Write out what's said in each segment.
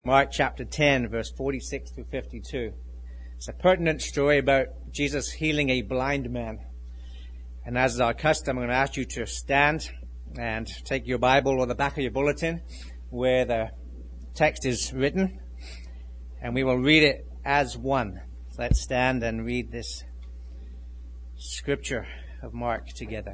Mark chapter 10, verse 46 to 52. It's a pertinent story about Jesus healing a blind man. And as is our custom, I'm going to ask you to stand and take your Bible or the back of your bulletin where the text is written, and we will read it as one. So let's stand and read this scripture of Mark together.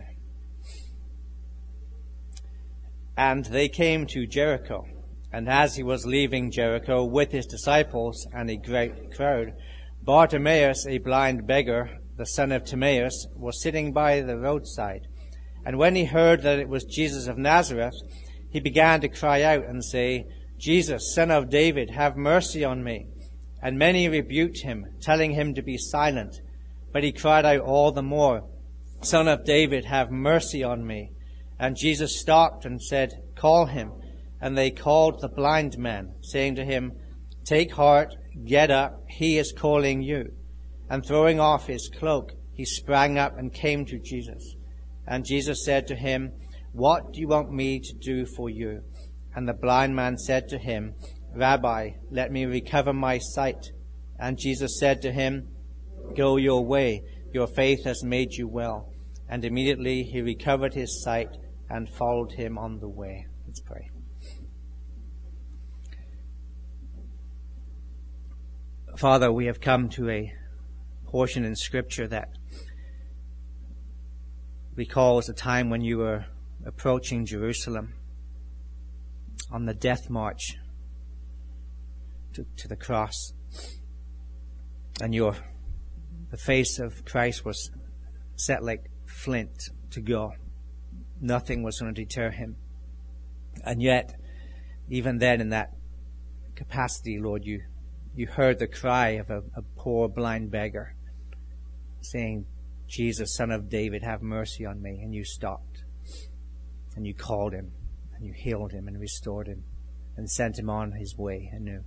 And they came to Jericho. And as he was leaving Jericho with his disciples and a great crowd, Bartimaeus, a blind beggar, the son of Timaeus, was sitting by the roadside. And when he heard that it was Jesus of Nazareth, he began to cry out and say, Jesus, Son of David, have mercy on me. And many rebuked him, telling him to be silent. But he cried out all the more, Son of David, have mercy on me. And Jesus stopped and said, Call him. And they called the blind man, saying to him, Take heart, get up, he is calling you. And throwing off his cloak, he sprang up and came to Jesus. And Jesus said to him, What do you want me to do for you? And the blind man said to him, Rabbi, let me recover my sight. And Jesus said to him, Go your way, your faith has made you well. And immediately he recovered his sight and followed him on the way. Let's pray. Father, we have come to a portion in Scripture that recalls a time when you were approaching Jerusalem on the death march to the cross. And the face of Christ was set like flint to go. Nothing was going to deter him. And yet, even then in that capacity, Lord, you heard the cry of a poor blind beggar saying, Jesus, Son of David, have mercy on me. And you stopped. And you called him. And you healed him and restored him. And sent him on his way anew.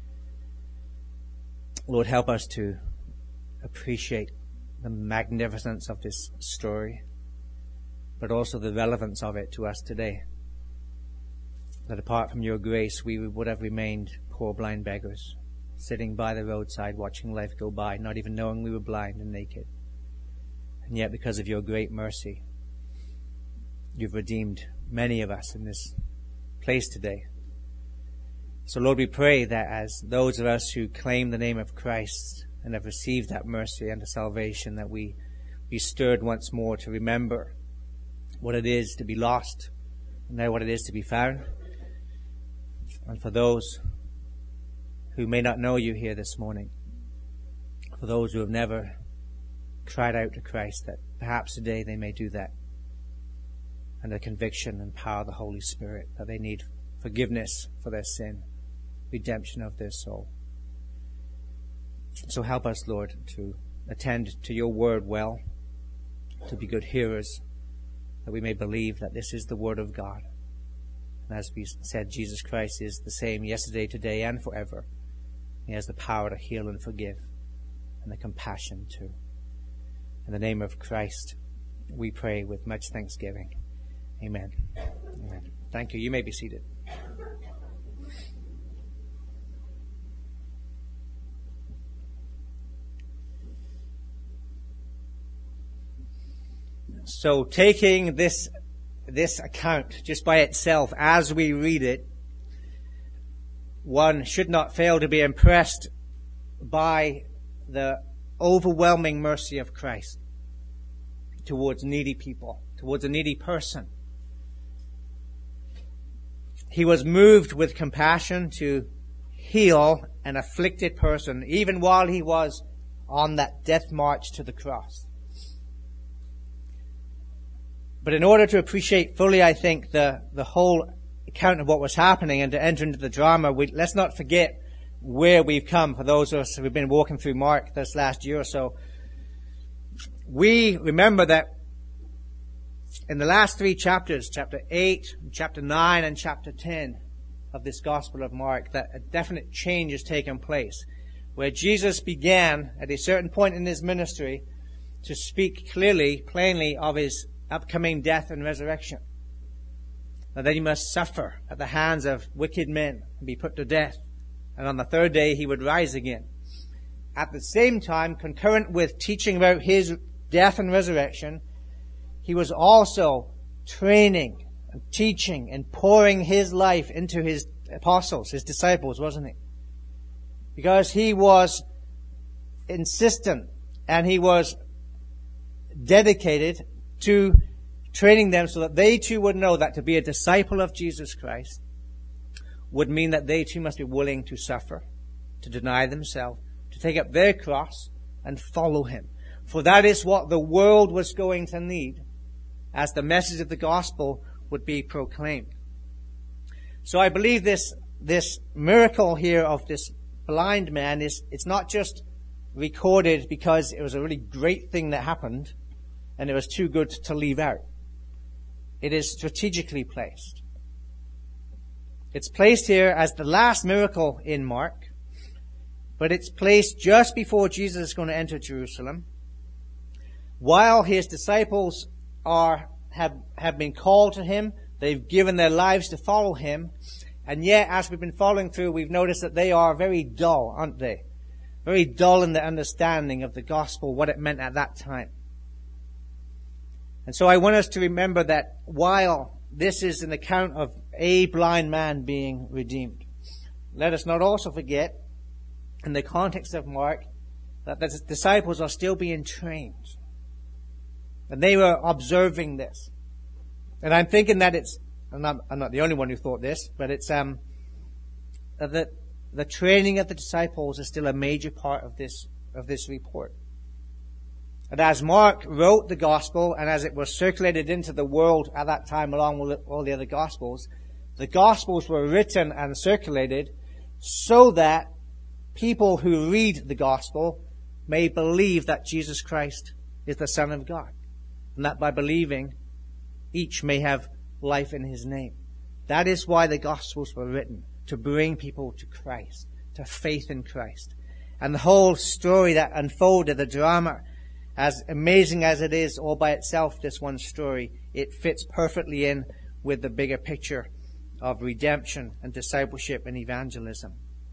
Lord, help us to appreciate the magnificence of this story, but also the relevance of it to us today. That apart from your grace, we would have remained poor blind beggars, sitting by the roadside watching life go by, not even knowing we were blind and naked. And yet, because of your great mercy, you've redeemed many of us in this place today. So, Lord, we pray that as those of us who claim the name of Christ and have received that mercy and the salvation, that we be stirred once more to remember what it is to be lost and now what it is to be found. And for those who may not know you here this morning, for those who have never cried out to Christ, that perhaps today they may do that, and the conviction and power of the Holy Spirit, that they need forgiveness for their sin, redemption of their soul. So help us, Lord, to attend to your word well, to be good hearers, that we may believe that this is the word of God. And as we said, Jesus Christ is the same yesterday, today, and forever. He has the power to heal and forgive, and the compassion too. In the name of Christ, we pray with much thanksgiving. Amen. Amen. Thank you. You may be seated. So taking this account just by itself, as we read it, one should not fail to be impressed by the overwhelming mercy of Christ towards needy people, towards a needy person. He was moved with compassion to heal an afflicted person, even while he was on that death march to the cross. But in order to appreciate fully, I think, the whole account of what was happening and to enter into the drama, let's not forget where we've come. For those of us who've been walking through Mark this last year or so, we remember that in the last three chapters, chapter 8, chapter 9, and chapter 10 of this Gospel of Mark, that a definite change has taken place, where Jesus began at a certain point in his ministry to speak clearly, plainly of his upcoming death and resurrection. That he must suffer at the hands of wicked men and be put to death and on the third day he would rise again. At the same time, concurrent with teaching about his death and resurrection, he was also training and teaching and pouring his life into his apostles, his disciples, wasn't he? Because he was insistent and he was dedicated to training them so that they too would know that to be a disciple of Jesus Christ would mean that they too must be willing to suffer, to deny themselves, to take up their cross and follow him. For that is what the world was going to need as the message of the gospel would be proclaimed. So I believe this miracle here of this blind man it's not just recorded because it was a really great thing that happened and it was too good to leave out. It is strategically placed. It's placed here as the last miracle in Mark, but it's placed just before Jesus is going to enter Jerusalem, while his disciples have been called to him. They've given their lives to follow him. And yet, as we've been following through, we've noticed that they are very dull, aren't they? Very dull in the understanding of the gospel, what it meant at that time. And so I want us to remember that while this is an account of a blind man being redeemed, let us not also forget, in the context of Mark, that the disciples are still being trained. And they were observing this. And I'm thinking that I'm not the only one who thought this, but it's that the training of the disciples is still a major part of this report. And as Mark wrote the gospel, and as it was circulated into the world at that time along with all the other gospels, the gospels were written and circulated so that people who read the gospel may believe that Jesus Christ is the Son of God, and that by believing, each may have life in his name. That is why the gospels were written, to bring people to Christ, to faith in Christ. And the whole story that unfolded, the drama, as amazing as it is all by itself, this one story, it fits perfectly in with the bigger picture of redemption and discipleship and evangelism.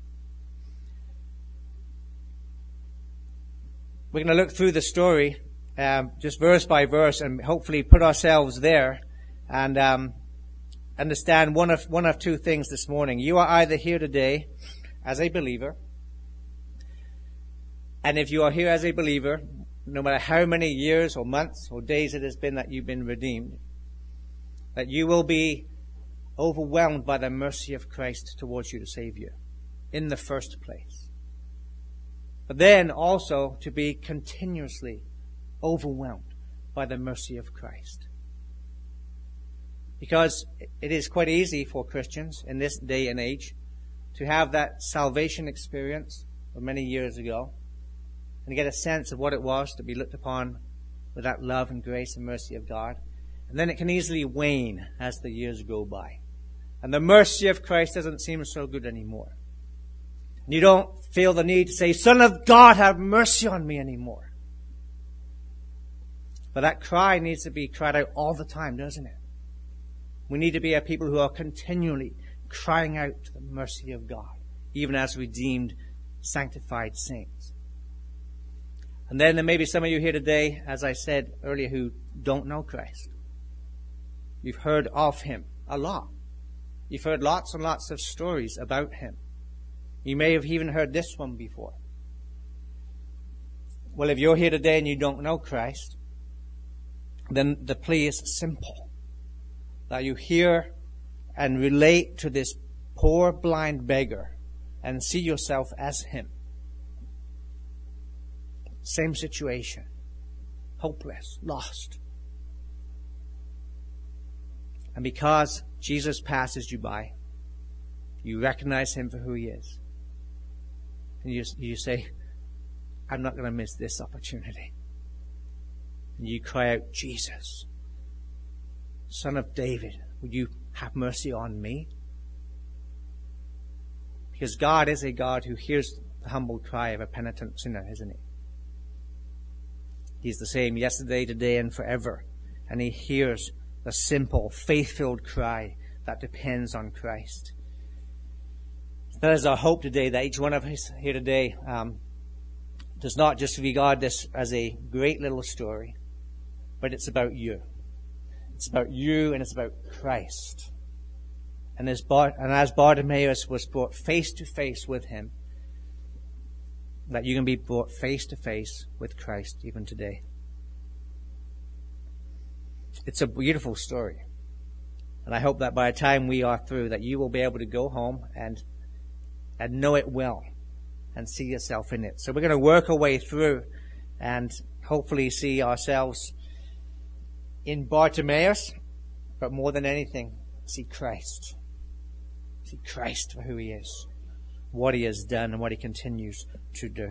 We're going to look through the story, just verse by verse, and hopefully put ourselves there and understand one of two things this morning. You are either here today as a believer, and if you are here as a believer, no matter how many years or months or days it has been that you've been redeemed, that you will be overwhelmed by the mercy of Christ towards you to save you in the first place. But then also to be continuously overwhelmed by the mercy of Christ. Because it is quite easy for Christians in this day and age to have that salvation experience of many years ago and get a sense of what it was to be looked upon with that love and grace and mercy of God. And then it can easily wane as the years go by. And the mercy of Christ doesn't seem so good anymore. And you don't feel the need to say, Son of God, have mercy on me anymore. But that cry needs to be cried out all the time, doesn't it? We need to be a people who are continually crying out to the mercy of God, even as redeemed, sanctified saints. And then there may be some of you here today, as I said earlier, who don't know Christ. You've heard of him a lot. You've heard lots and lots of stories about him. You may have even heard this one before. Well, if you're here today and you don't know Christ, then the plea is simple. That you hear and relate to this poor blind beggar and see yourself as him. Same situation. Hopeless. Lost. And because Jesus passes you by, you recognize him for who he is. And you say, I'm not going to miss this opportunity. And you cry out, Jesus, Son of David, would you have mercy on me? Because God is a God who hears the humble cry of a penitent sinner, isn't he? He's the same yesterday, today, and forever. And he hears the simple, faith-filled cry that depends on Christ. That is our hope today, that each one of us here today does not just regard this as a great little story, but it's about you. It's about you and it's about Christ. And as Bartimaeus was brought face to face with him, that you can be brought face to face with Christ even today. It's a beautiful story. And I hope that by the time we are through, that you will be able to go home and know it well and see yourself in it. So we're going to work our way through and hopefully see ourselves in Bartimaeus, but more than anything, see Christ. See Christ for who he is, what he has done, and what he continues to do.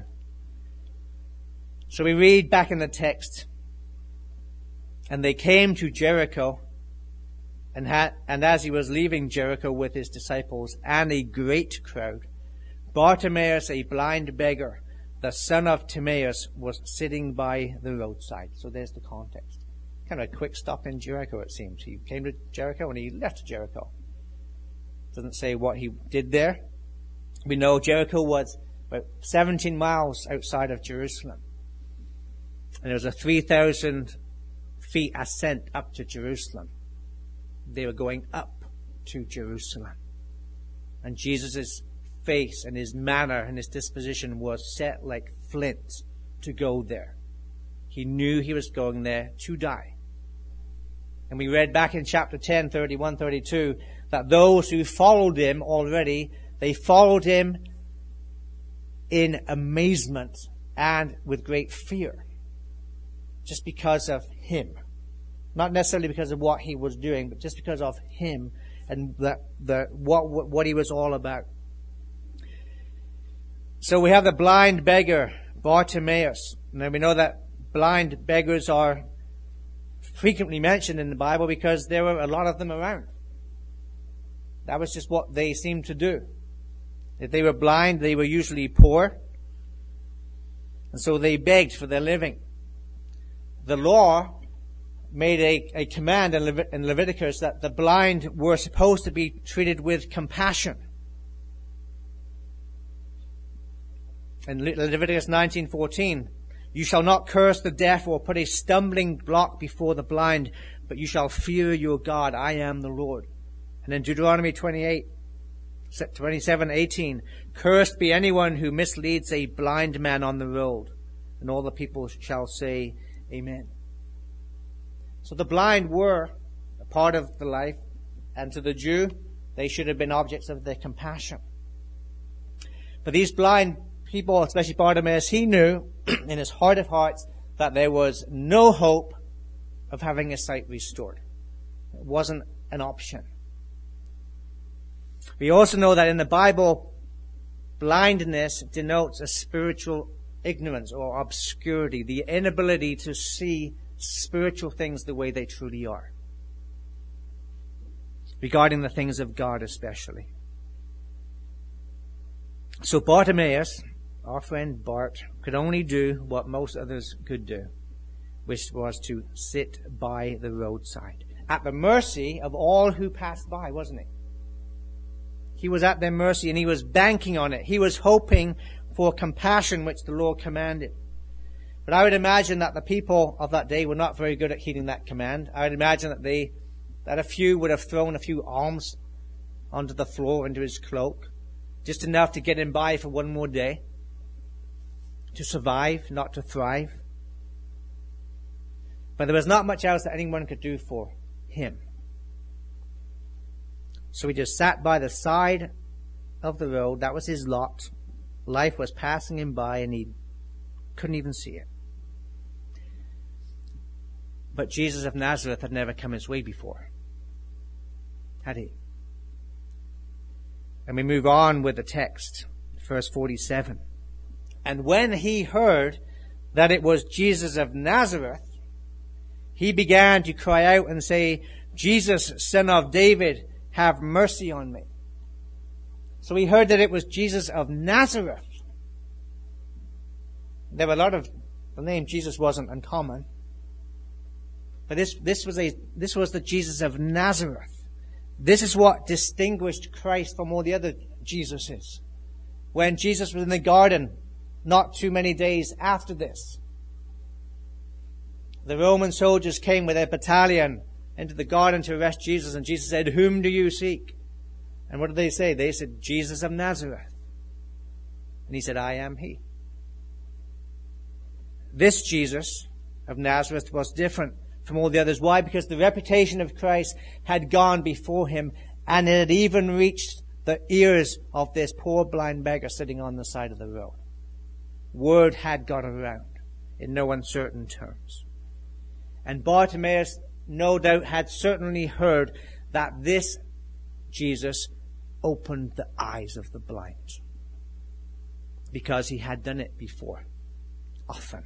So we read back in the text, and they came to Jericho, and as he was leaving Jericho with his disciples and a great crowd, Bartimaeus, a blind beggar, the son of Timaeus, was sitting by the roadside. So there's the context. Kind of a quick stop in Jericho, it seems. He came to Jericho and he left Jericho. Doesn't say what he did there. We know Jericho was about 17 miles outside of Jerusalem. And there was a 3,000 feet ascent up to Jerusalem. They were going up to Jerusalem. And Jesus' face and his manner and his disposition was set like flint to go there. He knew he was going there to die. And we read back in chapter 10, 31, 32, that those who followed him already, they followed him in amazement and with great fear. Just because of him. Not necessarily because of what he was doing, but just because of him and what he was all about. So we have the blind beggar, Bartimaeus. Now we know that blind beggars are frequently mentioned in the Bible because there were a lot of them around. That was just what they seemed to do. If they were blind, they were usually poor. And so they begged for their living. The law made a command in Leviticus that the blind were supposed to be treated with compassion. In Leviticus 19:14, you shall not curse the deaf or put a stumbling block before the blind, but you shall fear your God. I am the Lord. And in Deuteronomy 27:18, cursed be anyone who misleads a blind man on the road. And all the people shall say, Amen. So the blind were a part of the life, and to the Jew, they should have been objects of their compassion. But these blind people, especially Bartimaeus, he knew in his heart of hearts that there was no hope of having his sight restored. It wasn't an option. We also know that in the Bible, blindness denotes a spiritual ignorance or obscurity, the inability to see spiritual things the way they truly are, regarding the things of God especially. So Bartimaeus, our friend Bart, could only do what most others could do, which was to sit by the roadside, at the mercy of all who passed by, wasn't he? He was at their mercy and he was banking on it. He was hoping for compassion which the Lord commanded. But I would imagine that the people of that day were not very good at heeding that command. I would imagine that a few would have thrown a few alms onto the floor, into his cloak, just enough to get him by for one more day, to survive, not to thrive. But there was not much else that anyone could do for him. So he just sat by the side of the road. That was his lot. Life was passing him by and he couldn't even see it. But Jesus of Nazareth had never come his way before, had he? And we move on with the text, verse 47. And when he heard that it was Jesus of Nazareth, he began to cry out and say, Jesus, Son of David, have mercy on me. So he heard that it was Jesus of Nazareth. There were a lot of, the name Jesus wasn't uncommon. But this was the Jesus of Nazareth. This is what distinguished Christ from all the other Jesus is. When Jesus was in the garden, not too many days after this, the Roman soldiers came with their battalion into the garden to arrest Jesus, and Jesus said, "Whom do you seek?" And what did they say? They said, "Jesus of Nazareth." And he said, "I am he." This Jesus of Nazareth was different from all the others. Why? Because the reputation of Christ had gone before him, and it had even reached the ears of this poor blind beggar sitting on the side of the road. Word had got around in no uncertain terms. And Bartimaeus, no doubt, had certainly heard that this Jesus opened the eyes of the blind, because he had done it before, often.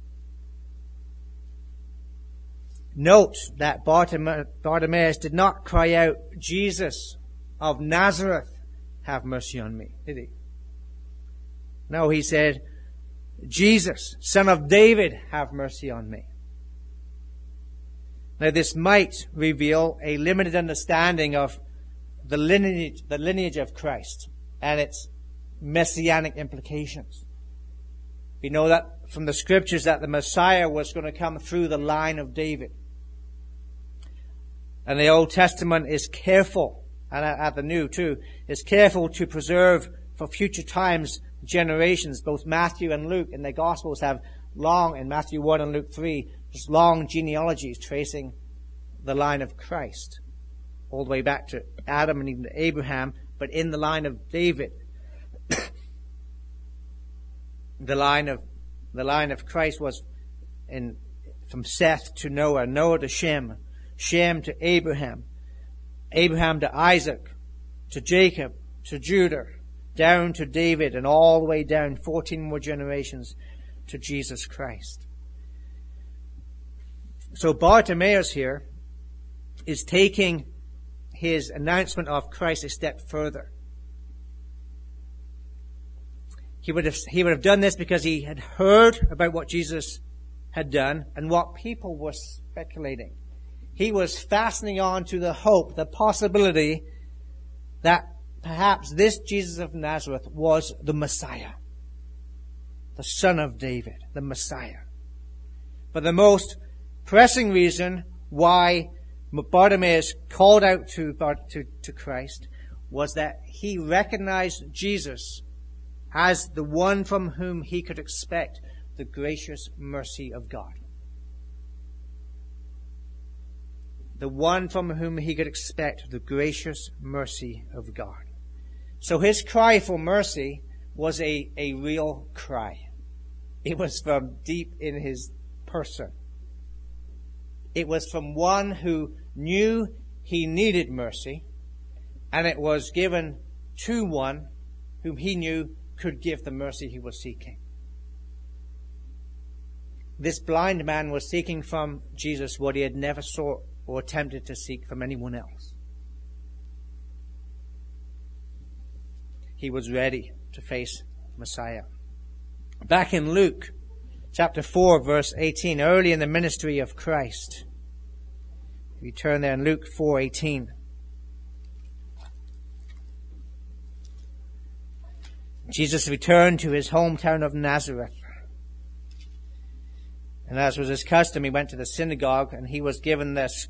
Note that Bartimaeus did not cry out, "Jesus of Nazareth, have mercy on me," did he? No, he said, "Jesus, Son of David, have mercy on me." Now, this might reveal a limited understanding of the lineage of Christ and its messianic implications. We know that from the scriptures that the Messiah was going to come through the line of David. And the Old Testament is careful, and at the New too, is careful to preserve for future times generations. Both Matthew and Luke in their Gospels have long, in Matthew 1 and Luke 3, just long genealogies tracing the line of Christ, all the way back to Adam and even to Abraham, but in the line of David. The line of Christ was from Seth to Noah, Noah to Shem, Shem to Abraham, Abraham to Isaac, to Jacob, to Judah, down to David, and all the way down 14 more generations to Jesus Christ. So Bartimaeus here is taking his announcement of Christ a step further. He would have done this because he had heard about what Jesus had done and what people were speculating. He was fastening on to the hope, the possibility that perhaps this Jesus of Nazareth was the Messiah, the Son of David, the Messiah. But the most pressing reason why Bartimaeus called out to Christ was that he recognized Jesus as the one from whom he could expect the gracious mercy of God. The one from whom he could expect the gracious mercy of God. So his cry for mercy was a real cry. It was from deep in his person. It was from one who knew he needed mercy, and it was given to one whom he knew could give the mercy he was seeking. This blind man was seeking from Jesus what he had never sought or attempted to seek from anyone else. He was ready to face Messiah. Back in Luke chapter 4, verse 18, early in the ministry of Christ. We turn there in Luke 4:18. Jesus returned to his hometown of Nazareth. And as was his custom, he went to the synagogue, and he was given this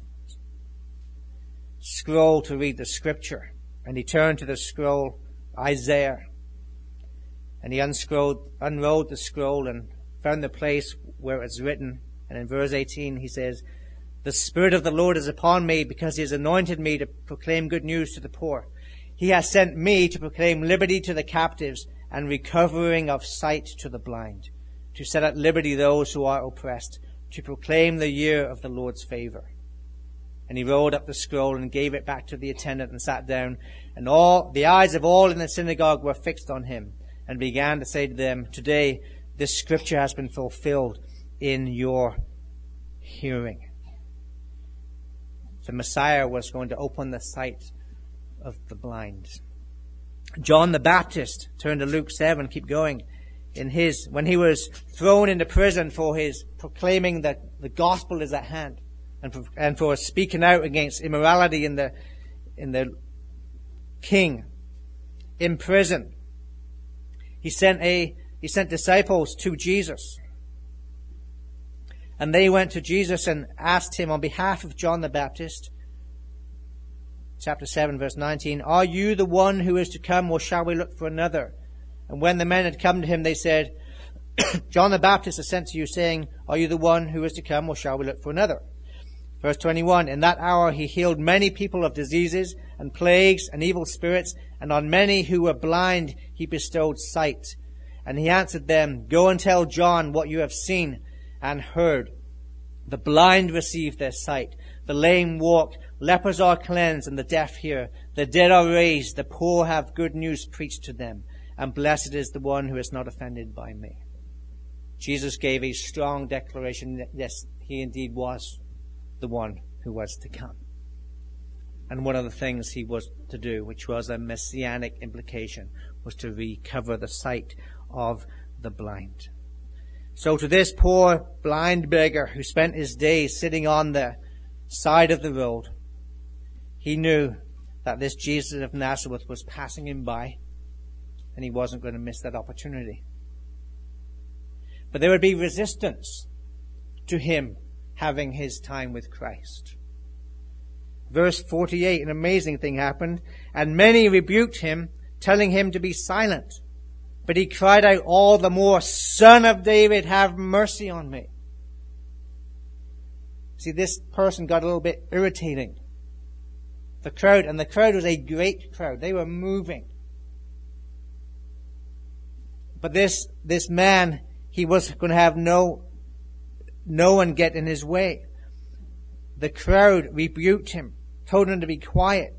scroll to read the scripture. And he turned to the scroll, Isaiah. And he unrolled the scroll and found the place where it's written. And in verse 18 he says, "The Spirit of the Lord is upon me, because he has anointed me to proclaim good news to the poor. He has sent me to proclaim liberty to the captives and recovering of sight to the blind, to set at liberty those who are oppressed, to proclaim the year of the Lord's favor." And he rolled up the scroll and gave it back to the attendant and sat down. And the eyes of all in the synagogue were fixed on him, and began to say to them, "Today this scripture has been fulfilled in your hearing." The Messiah was going to open the sight of the blind. John the Baptist, turn to Luke 7, keep going. When he was thrown into prison for his proclaiming that the gospel is at hand, and for speaking out against immorality in the king, in prison, he sent disciples to Jesus. And they went to Jesus and asked him on behalf of John the Baptist, chapter 7, verse 19, "Are you the one who is to come, or shall we look for another?" And when the men had come to him, they said, "John the Baptist has sent to you, saying, 'Are you the one who is to come, or shall we look for another?'" Verse 21, "In that hour he healed many people of diseases and plagues and evil spirits, and on many who were blind he bestowed sight. And he answered them, 'Go and tell John what you have seen and heard. The blind receive their sight, the lame walk, lepers are cleansed, and the deaf hear. The dead are raised, the poor have good news preached to them, and blessed is the one who is not offended by me.'" Jesus gave a strong declaration that yes, he indeed was the one who was to come. And one of the things he was to do, which was a messianic implication, was to recover the sight of the blind. So to this poor blind beggar who spent his days sitting on the side of the road, he knew that this Jesus of Nazareth was passing him by, and he wasn't going to miss that opportunity. But there would be resistance to him having his time with Christ. Verse 48, an amazing thing happened. "And many rebuked him, telling him to be silent. But he cried out all the more, 'Son of David, have mercy on me.'" See, this person got a little bit irritating. The crowd was a great crowd. They were moving. But this man, he was going to have no one get in his way. The crowd rebuked him, told him to be quiet.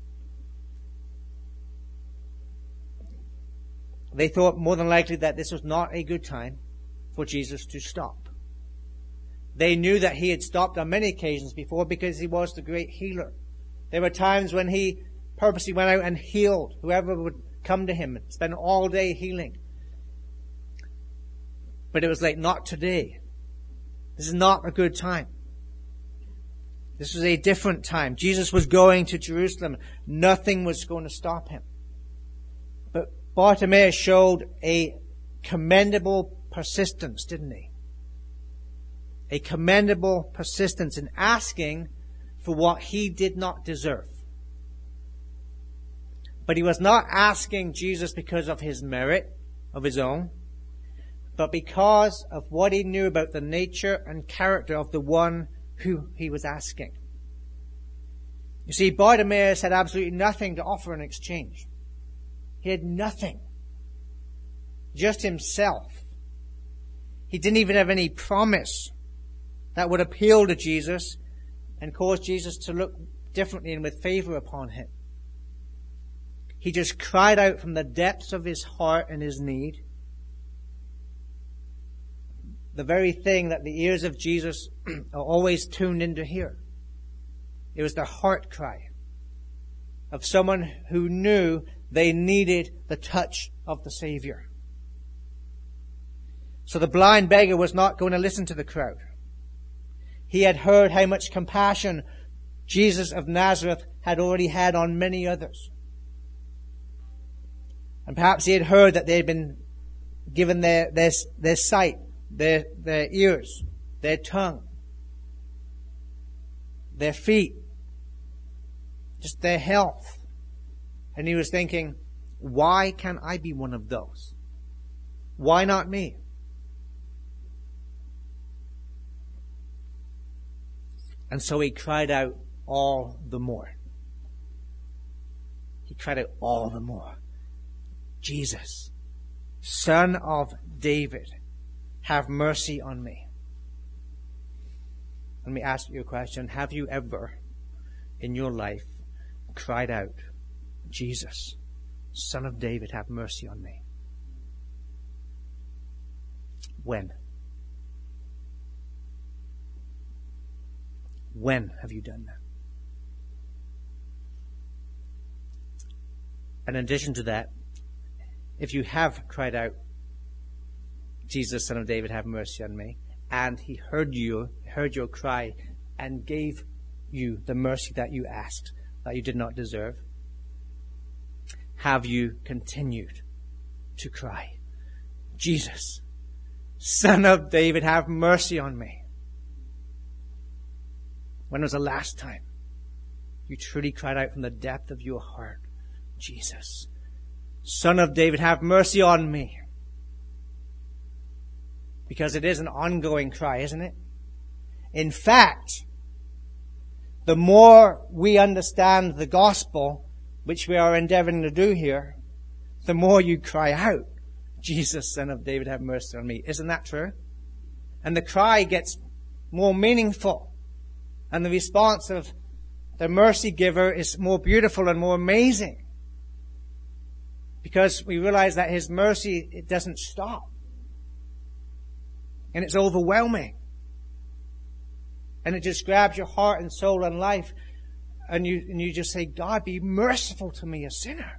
They thought more than likely that this was not a good time for Jesus to stop. They knew that he had stopped on many occasions before because he was the great healer. There were times when he purposely went out and healed whoever would come to him and spend all day healing. But it was like, not today. This is not a good time. This was a different time. Jesus was going to Jerusalem. Nothing was going to stop him. But Bartimaeus showed a commendable persistence, didn't he? A commendable persistence in asking for what he did not deserve. But he was not asking Jesus because of his merit of his own, but because of what he knew about the nature and character of the one who he was asking. You see, Bartimaeus had absolutely nothing to offer in exchange. He had nothing. Just himself. He didn't even have any promise that would appeal to Jesus and cause Jesus to look differently and with favor upon him. He just cried out from the depths of his heart and his need. The very thing that the ears of Jesus are always tuned in to hear. It was the heart cry of someone who knew they needed the touch of the Savior. So the blind beggar was not going to listen to the crowd. He had heard how much compassion Jesus of Nazareth had already had on many others. And perhaps he had heard that they had been given their sight, their ears, their tongue, their feet, just their health. And he was thinking, why can't I be one of those? Why not me? And so he cried out all the more. He cried out all the more. Jesus, Son of David, have mercy on me. Let me ask you a question. Have you ever in your life cried out, Jesus, Son of David, have mercy on me? When? When have you done that? And in addition to that, if you have cried out, Jesus, Son of David, have mercy on me, and he heard your cry and gave you the mercy that you asked, that you did not deserve, have you continued to cry, Jesus, Son of David, have mercy on me? When was the last time you truly cried out from the depth of your heart, Jesus, Son of David, have mercy on me? Because it is an ongoing cry, isn't it? In fact, the more we understand the gospel, which we are endeavoring to do here, the more you cry out, Jesus, Son of David, have mercy on me. Isn't that true? And the cry gets more meaningful. And the response of the mercy giver is more beautiful and more amazing. Because we realize that His mercy, it doesn't stop. And it's overwhelming. And it just grabs your heart and soul and life. And you just say, God, be merciful to me, a sinner.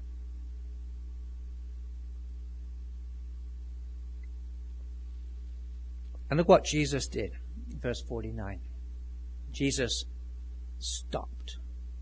And look what Jesus did. Verse 49. Jesus stopped.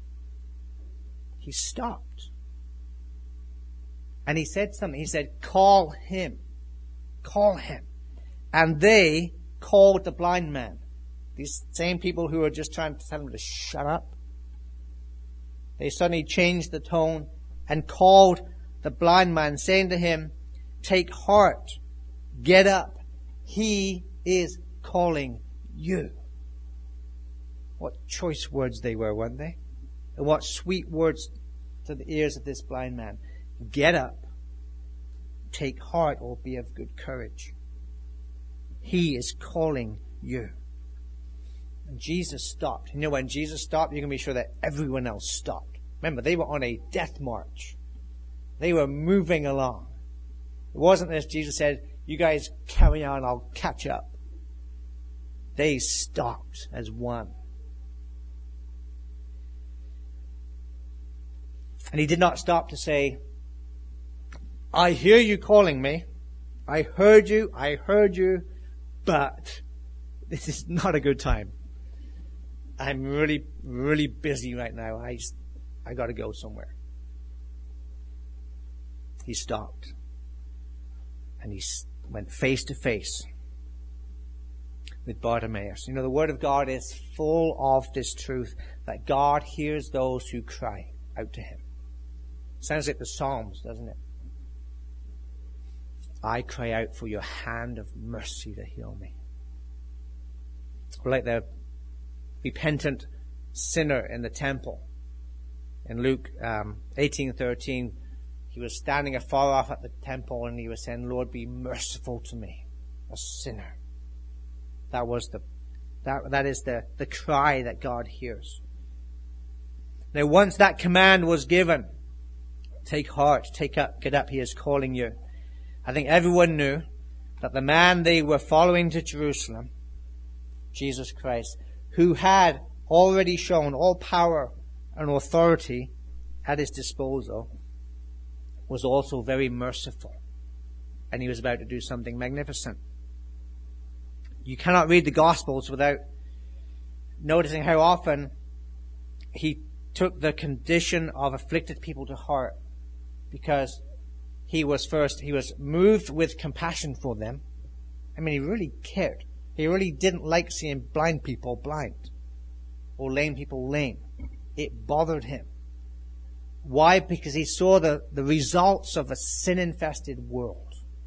He stopped. And He said something. He said, call him. Call him. And they called the blind man. These same people who were just trying to tell him to shut up. They suddenly changed the tone and called the blind man, saying to him, take heart, get up. He is calling you. What choice words they were, weren't they? And what sweet words to the ears of this blind man. Get up, take heart, or be of good courage. He is calling you. And Jesus stopped. You know, when Jesus stopped, you can be sure that everyone else stopped. Remember, they were on a death march. They were moving along. It wasn't as Jesus said, you guys carry on, I'll catch up. They stopped as one. And He did not stop to say, I hear you calling me. I heard you, but this is not a good time. I'm really, really busy right now. I got to go somewhere. He stopped. And He went face to face with Bartimaeus. You know, the Word of God is full of this truth that God hears those who cry out to Him. Sounds like the Psalms, doesn't it? I cry out for your hand of mercy to heal me. Or like the repentant sinner in the temple. In Luke 18:13, he was standing afar off at the temple and he was saying, Lord, be merciful to me, a sinner. That is the cry that God hears. Now once that command was given, take heart, take up, get up, He is calling you. I think everyone knew that the man they were following to Jerusalem, Jesus Christ, who had already shown all power and authority at His disposal, was also very merciful. And He was about to do something magnificent. You cannot read the Gospels without noticing how often He took the condition of afflicted people to heart, because He was moved with compassion for them. I mean, He really cared. He really didn't like seeing blind people blind or lame people lame. It bothered Him. Why? Because He saw the results of a sin-infested world.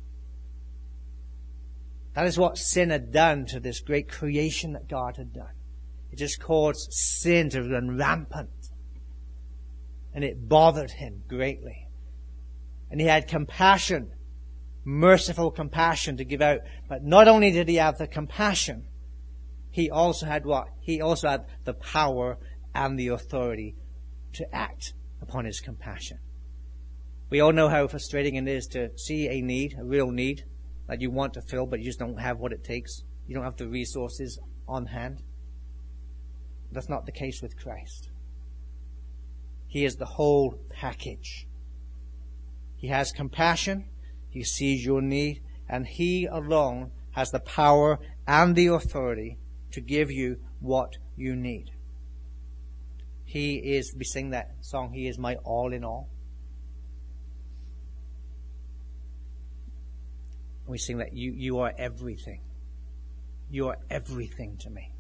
That is what sin had done to this great creation that God had done. It just caused sin to run rampant. And it bothered Him greatly. And He had compassion, merciful compassion to give out. But not only did He have the compassion, He also had what? He also had the power and the authority to act upon His compassion. We all know how frustrating it is to see a need, a real need, that you want to fill, but you just don't have what it takes. You don't have the resources on hand. That's not the case with Christ. He is the whole package. He has compassion. He sees your need. And He alone has the power and the authority to give you what you need. We sing that song, He is my all in all. We sing that you are everything. You are everything to me.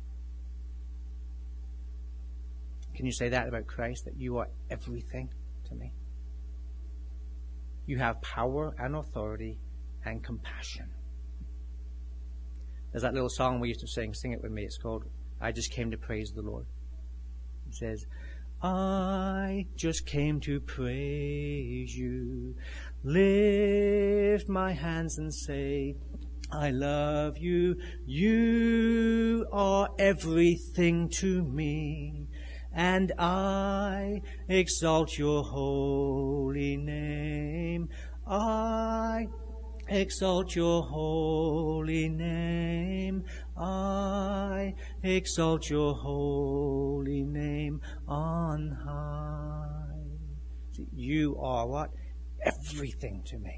Can you say that about Christ, that you are everything to me? You have power and authority and compassion. There's that little song we used to sing. Sing it with me. It's called, I Just Came to Praise the Lord. It says, I just came to praise you. Lift my hands and say, I love you. You are everything to me. And I exalt your holy name. I exalt your holy name. I exalt your holy name on high. See, you are what? Everything to me.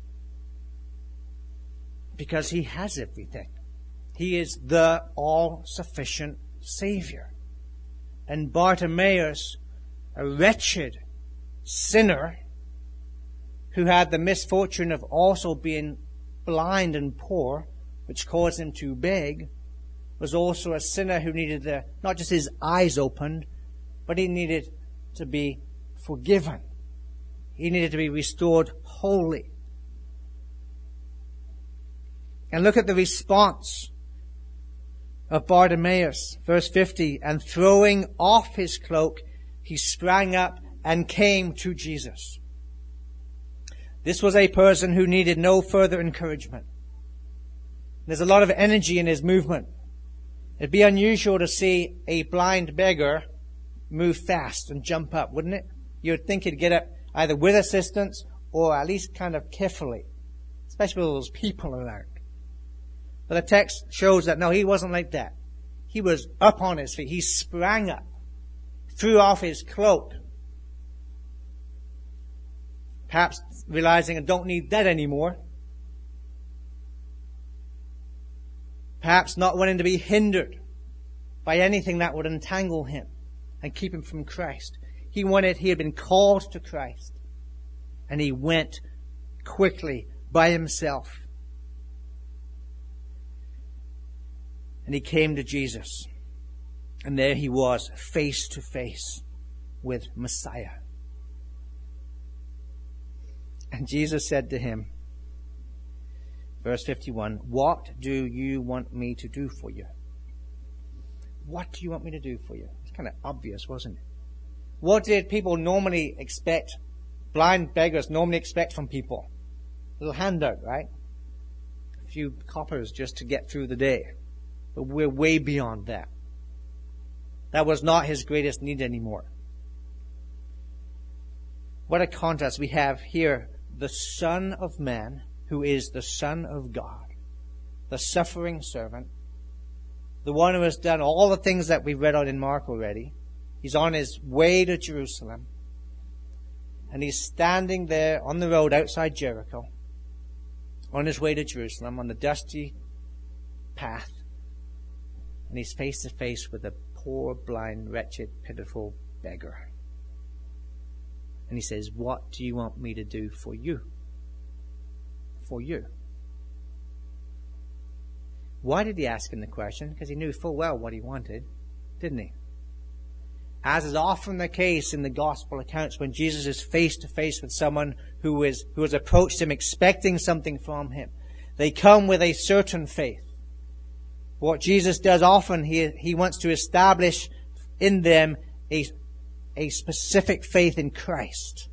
Because he has everything. He is the all-sufficient Savior. And Bartimaeus, a wretched sinner who had the misfortune of also being blind and poor, which caused him to beg, was also a sinner who needed not just his eyes opened, but he needed to be forgiven. He needed to be restored wholly. And look at the response of Bartimaeus, verse 50, and throwing off his cloak, he sprang up and came to Jesus. This was a person who needed no further encouragement. There's a lot of energy in his movement. It'd be unusual to see a blind beggar move fast and jump up, wouldn't it? You'd think he'd get up either with assistance or at least kind of carefully, especially with those people around. But the text shows that, no, he wasn't like that. He was up on his feet. He sprang up, threw off his cloak, perhaps realizing I don't need that anymore. Perhaps not wanting to be hindered by anything that would entangle him and keep him from Christ. He had been called to Christ, and he went quickly by himself. And he came to Jesus. And there he was, face to face with Messiah. And Jesus said to him, verse 51, what do you want me to do for you? What do you want me to do for you? It's kind of obvious, wasn't it? What did people normally expect, blind beggars normally expect from people? A little handout, right? A few coppers just to get through the day. But we're way beyond that. That was not his greatest need anymore. What a contrast we have here. The Son of Man, who is the Son of God, the suffering servant, the one who has done all the things that we've read out in Mark already. He's on his way to Jerusalem. And he's standing there on the road outside Jericho, on his way to Jerusalem, on the dusty path. And he's face to face with a poor, blind, wretched, pitiful beggar. And he says, what do you want me to do for you? For you. Why did he ask him the question? Because he knew full well what he wanted, didn't he? As is often the case in the gospel accounts, when Jesus is face to face with someone who has approached him expecting something from him, they come with a certain faith. What Jesus does often, he wants to establish in them a specific faith in Christ.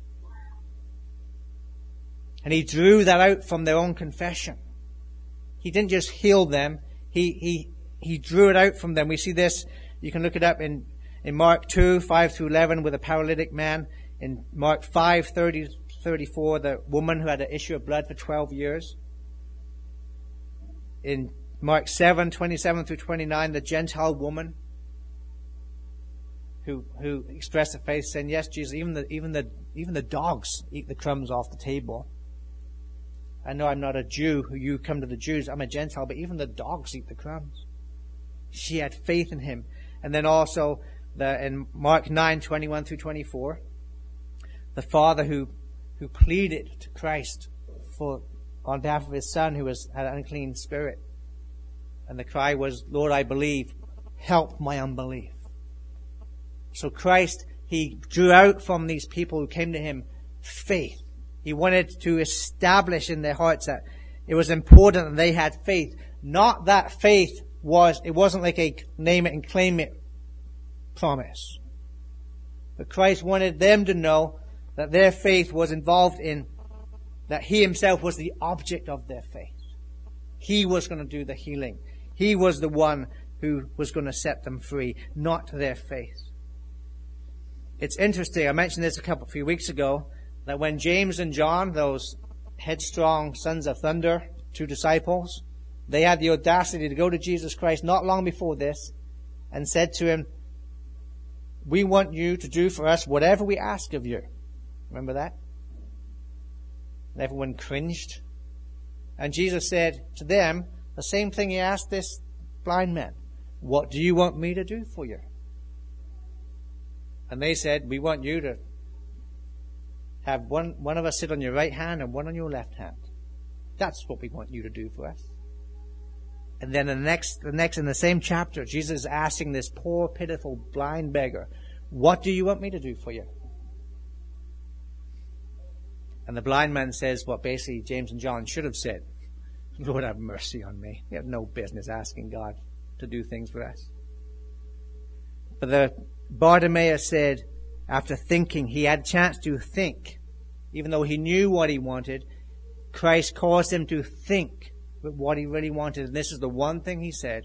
And he drew that out from their own confession. He didn't just heal them, he drew it out from them. We see this, you can look it up in Mark 2, 5 through 11 with a paralytic man. In Mark 5, 30, 34, the woman who had an issue of blood for 12 years. In Mark 7, 27 through 29, the Gentile woman who expressed a faith saying, yes, Jesus, even the dogs eat the crumbs off the table. I know I'm not a Jew who you come to the Jews. I'm a Gentile, but even the dogs eat the crumbs. She had faith in him. And then also in Mark 9, 21 through 24, the father who pleaded to Christ on behalf of his son who had an unclean spirit. And the cry was, Lord, I believe, help my unbelief. So Christ, he drew out from these people who came to him faith. He wanted to establish in their hearts that it was important that they had faith. Not that faith it wasn't like a name it and claim it promise. But Christ wanted them to know that their faith was involved in that he himself was the object of their faith. He was going to do the healing. He was the one who was going to set them free, not their faith. It's interesting, I mentioned this a few weeks ago, that when James and John, those headstrong sons of thunder, 2 disciples, they had the audacity to go to Jesus Christ not long before this and said to him, we want you to do for us whatever we ask of you. Remember that? And everyone cringed. And Jesus said to them the same thing he asked this blind man. What do you want me to do for you? And they said, we want you to have one of us sit on your right hand and one on your left hand. That's what we want you to do for us. And then in the same chapter, Jesus is asking this poor, pitiful, blind beggar, what do you want me to do for you? And the blind man says what basically James and John should have said. Lord, have mercy on me. We have no business asking God to do things for us. But the Bartimaeus said, after thinking, he had a chance to think. Even though he knew what he wanted, Christ caused him to think what he really wanted. And this is the one thing he said.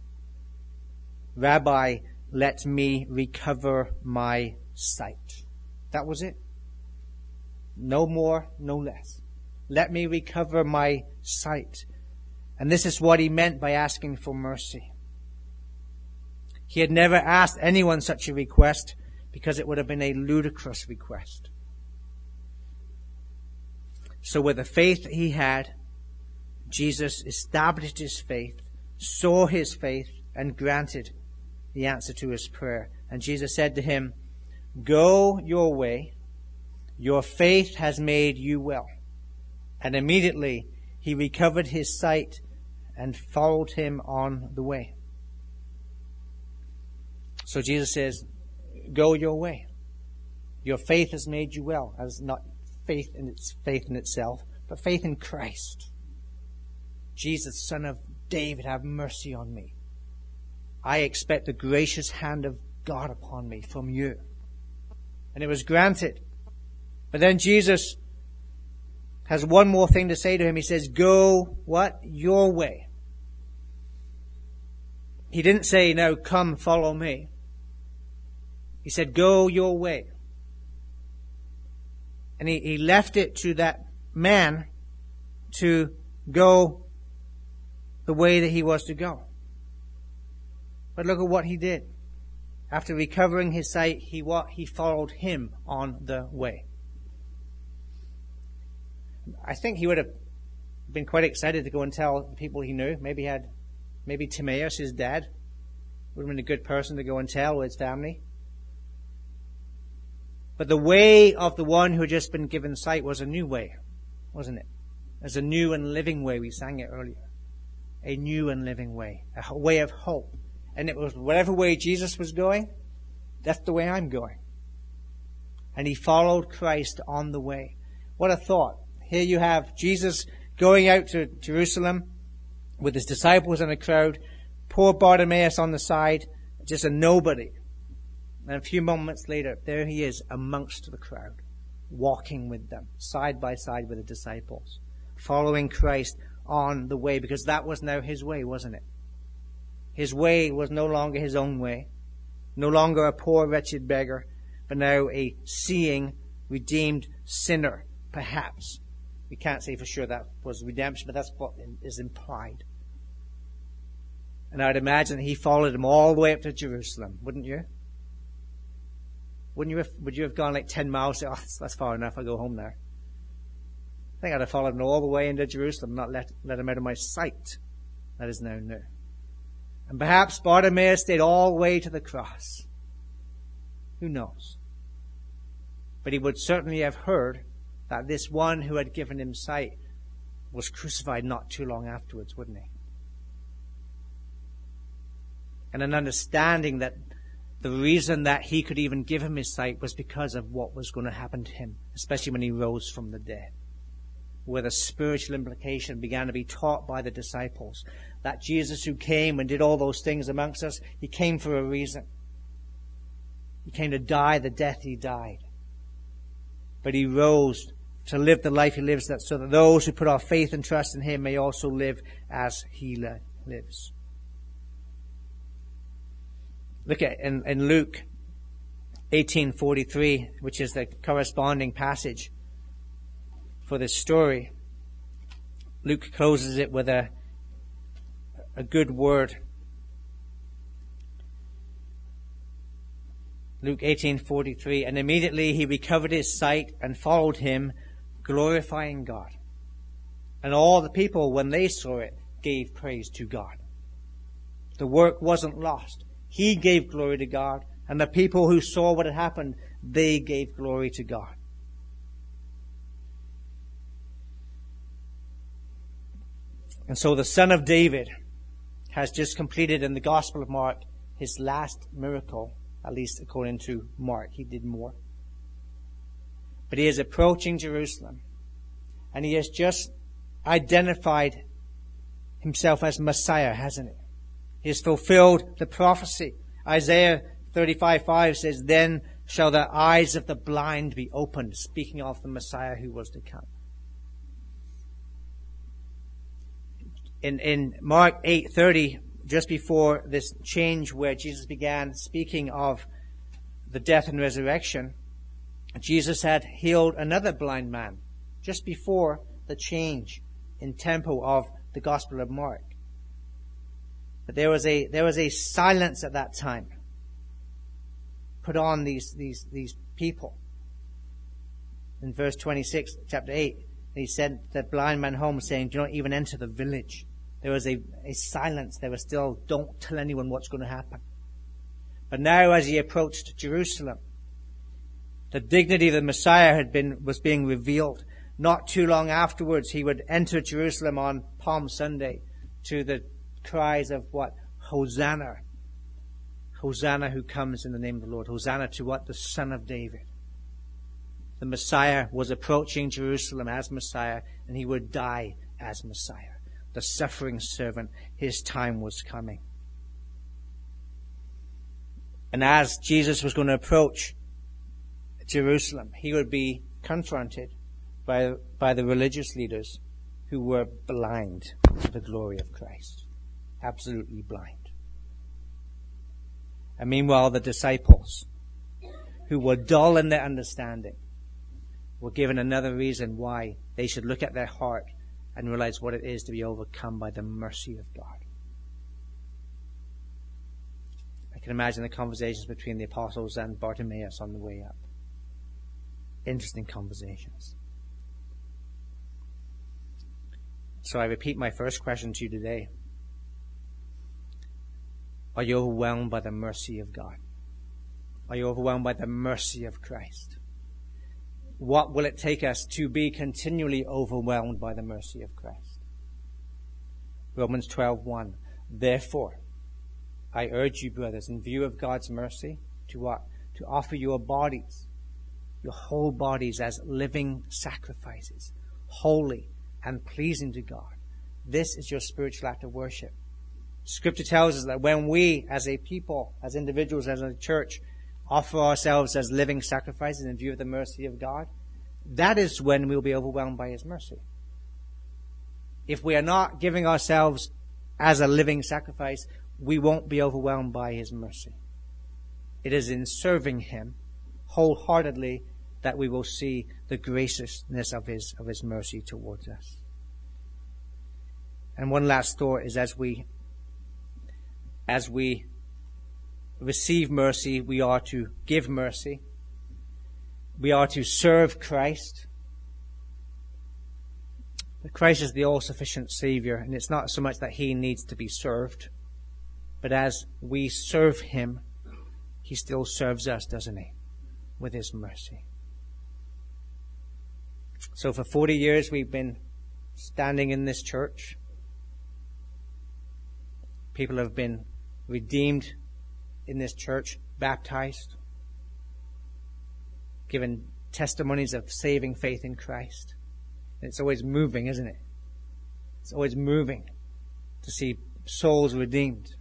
Rabbi, let me recover my sight. That was it. No more, no less. Let me recover my sight. And this is what he meant by asking for mercy. He had never asked anyone such a request because it would have been a ludicrous request. So with the faith that he had, Jesus established his faith, saw his faith, and granted the answer to his prayer. And Jesus said to him, go your way. Your faith has made you well. And immediately he recovered his sight and followed him on the way. So Jesus says, go your way. Your faith has made you well. As not faith in itself, but faith in Christ. Jesus, Son of David, have mercy on me. I expect the gracious hand of God upon me from you. And it was granted. But then Jesus has one more thing to say to him. He says, go, what? Your way. He didn't say, now come, follow me. He said, go your way. And he left it to that man to go the way that he was to go. But look at what he did. After recovering his sight, he followed him on the way. I think he would have been quite excited to go and tell the people he knew. Maybe Timaeus, his dad, would have been a good person to go and tell with his family. But the way of the one who had just been given sight was a new way, wasn't it? As a new and living way. We sang it earlier. A new and living way. A way of hope. And it was whatever way Jesus was going, that's the way I'm going. And he followed Christ on the way. What a thought. Here you have Jesus going out to Jerusalem with his disciples and a crowd. Poor Bartimaeus on the side, just a nobody. And a few moments later, there he is amongst the crowd, walking with them, side by side with the disciples, following Christ on the way, because that was now his way, wasn't it? His way was no longer his own way, no longer a poor, wretched beggar, but now a seeing, redeemed sinner, perhaps. We can't say for sure that was redemption, but that's what is implied. And I'd imagine he followed him all the way up to Jerusalem, wouldn't you? Would you have gone like 10 miles? Oh, that's far enough. I'll go home now. I think I'd have followed him all the way into Jerusalem, not let him out of my sight. That is now new. And perhaps Bartimaeus stayed all the way to the cross. Who knows? But he would certainly have heard that this one who had given him sight was crucified not too long afterwards, wouldn't he? And an understanding that the reason that he could even give him his sight was because of what was going to happen to him, especially when he rose from the dead, where the spiritual implication began to be taught by the disciples. That Jesus who came and did all those things amongst us, he came for a reason. He came to die the death he died. But he rose to live the life he lives, so that those who put our faith and trust in him may also live as he lives. Look at in Luke 18:43, which is the corresponding passage for this story. Luke closes it with a good word. Luke 18:43, and immediately he recovered his sight and followed him, glorifying God. And all the people, when they saw it, gave praise to God. The work wasn't lost. He gave glory to God, and the people who saw what had happened, they gave glory to God. And so the Son of David has just completed in the Gospel of Mark his last miracle, at least according to Mark. He did more. But he is approaching Jerusalem, and he has just identified himself as Messiah, hasn't he? He has fulfilled the prophecy. Isaiah 35:5 says, "Then shall the eyes of the blind be opened," speaking of the Messiah who was to come. In Mark 8:30, just before this change where Jesus began speaking of the death and resurrection, Jesus had healed another blind man just before the change in tempo of the Gospel of Mark. But there was a silence at that time put on these people. In verse 26, chapter 8, he sent the blind man home saying, "Do not even enter the village." There was a silence. There was still, don't tell anyone what's going to happen. But now as he approached Jerusalem, the dignity of the Messiah was being revealed. Not too long afterwards, he would enter Jerusalem on Palm Sunday to the cries of what? Hosanna. Hosanna who comes in the name of the Lord. Hosanna to what? The Son of David. The Messiah was approaching Jerusalem as Messiah, and he would die as Messiah. The suffering servant, his time was coming. And as Jesus was going to approach Jerusalem, he would be confronted by the religious leaders who were blind to the glory of Christ. Absolutely blind. And meanwhile, the disciples, who were dull in their understanding, were given another reason why they should look at their heart and realize what it is to be overcome by the mercy of God. I can imagine the conversations between the apostles and Bartimaeus on the way up. Interesting conversations. So I repeat my first question to you today. Are you overwhelmed by the mercy of God? Are you overwhelmed by the mercy of Christ? What will it take us to be continually overwhelmed by the mercy of Christ? Romans 12:1. Therefore, I urge you, brothers, in view of God's mercy, to what? To offer your bodies, your whole bodies, as living sacrifices, holy and pleasing to God. This is your spiritual act of worship. Scripture tells us that when we, as a people, as individuals, as a church, offer ourselves as living sacrifices in view of the mercy of God, that is when we'll be overwhelmed by His mercy. If we are not giving ourselves as a living sacrifice, we won't be overwhelmed by His mercy. It is in serving Him wholeheartedly that we will see the graciousness of His mercy towards us. And one last thought is as we receive mercy, we are to give mercy. We are to serve Christ. But Christ is the all-sufficient Savior, and it's not so much that He needs to be served, but as we serve Him, He still serves us, doesn't He? With His mercy. So for 40 years we've been standing in this church. People have been redeemed in this church, baptized, given testimonies of saving faith in Christ. And it's always moving, isn't it? It's always moving to see souls redeemed.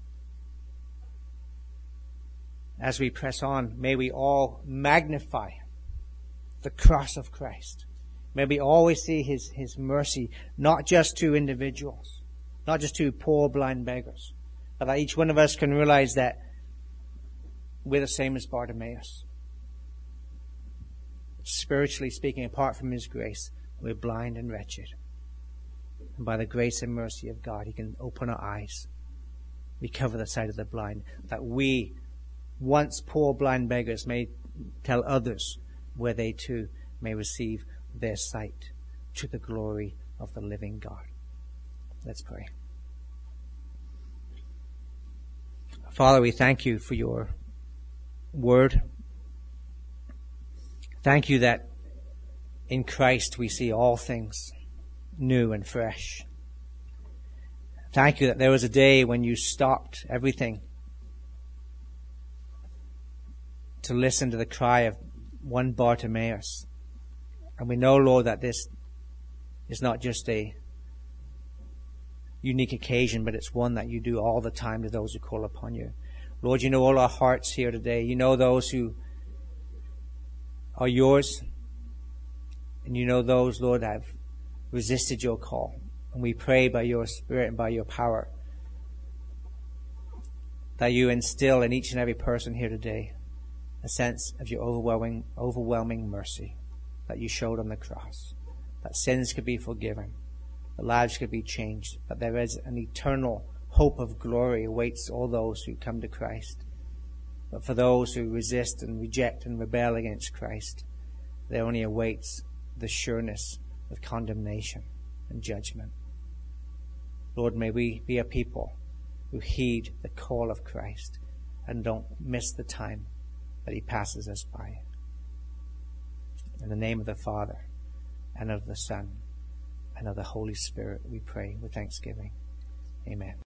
As we press on, may we all magnify the cross of Christ. May we always see His mercy, not just to individuals, not just to poor blind beggars, but that each one of us can realize that we're the same as Bartimaeus. Spiritually speaking, apart from His grace, we're blind and wretched. And by the grace and mercy of God, He can open our eyes, recover the sight of the blind, that we, once poor blind beggars, may tell others where they too may receive their sight to the glory of the living God. Let's pray. Father, we thank You for Your word. Thank You that in Christ we see all things new and fresh. Thank You that there was a day when You stopped everything to listen to the cry of one Bartimaeus. And we know, Lord, that this is not just a unique occasion, but it's one that You do all the time to those who call upon You. Lord, You know all our hearts here today. You know those who are Yours. And You know those, Lord, that have resisted Your call. And we pray by Your Spirit and by Your power that You instill in each and every person here today a sense of Your overwhelming mercy that You showed on the cross, that sins could be forgiven, that lives could be changed, that there is an eternal hope of glory awaits all those who come to Christ. But for those who resist and reject and rebel against Christ, there only awaits the sureness of condemnation and judgment. Lord, may we be a people who heed the call of Christ and don't miss the time that He passes us by. In the name of the Father, and of the Son, and of the Holy Spirit, we pray with thanksgiving. Amen.